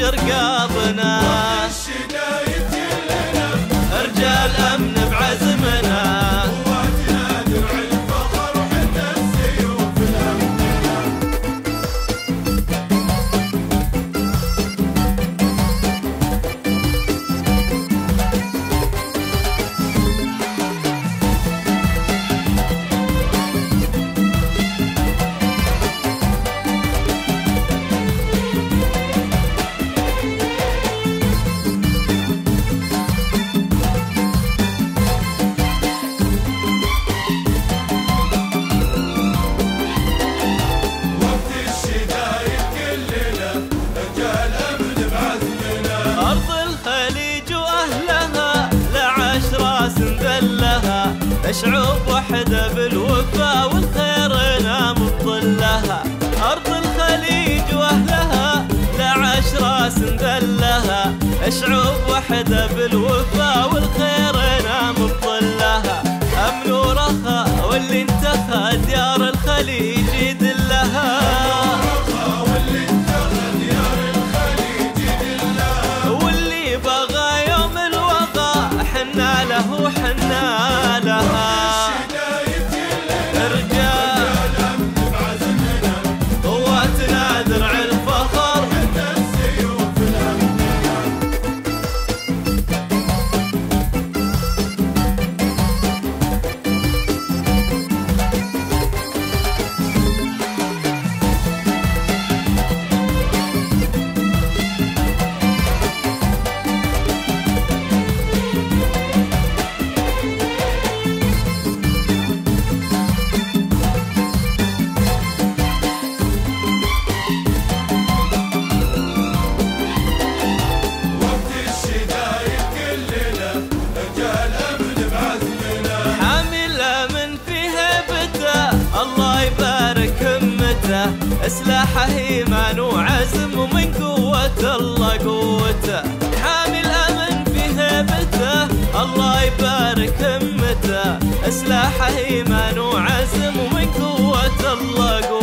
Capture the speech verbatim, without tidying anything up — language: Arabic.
رقابنا. الشدايد كلنا رجال أمن بعزمنا، قواتنا درع الفخر وحنا السيوف الأمنية. شعوب وحدة بالوفا والخير نام بظلها. أرض الخليج وأهلها لا عاش راس ذلها، شعوب وحدة بالوفا والخير نام بظلها. أمن ورخاء واللي انتخى ديار الخليج يدلها، واللي انتخى ديار الخليج يدلها. واللي بغى يوم الوغى حنا له حنا لها. سلاحه ايمان وعزم ومن قوة الله قوته، حامي الامن في هيبته الله يبارك همته. سلاحه ايمان وعزم ومن قوة الله قوته.